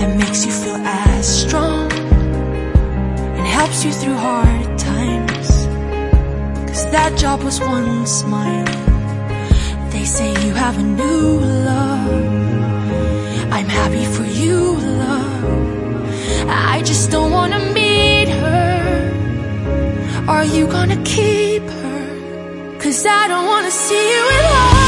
that makes you feel as strong and helps you through hard times. 'Cause that job was once mine. They say you have a new love. I'm happy for you, love. I just don't wanna meet her. Are you gonna keep her? 'Cause I don't wanna see you in love.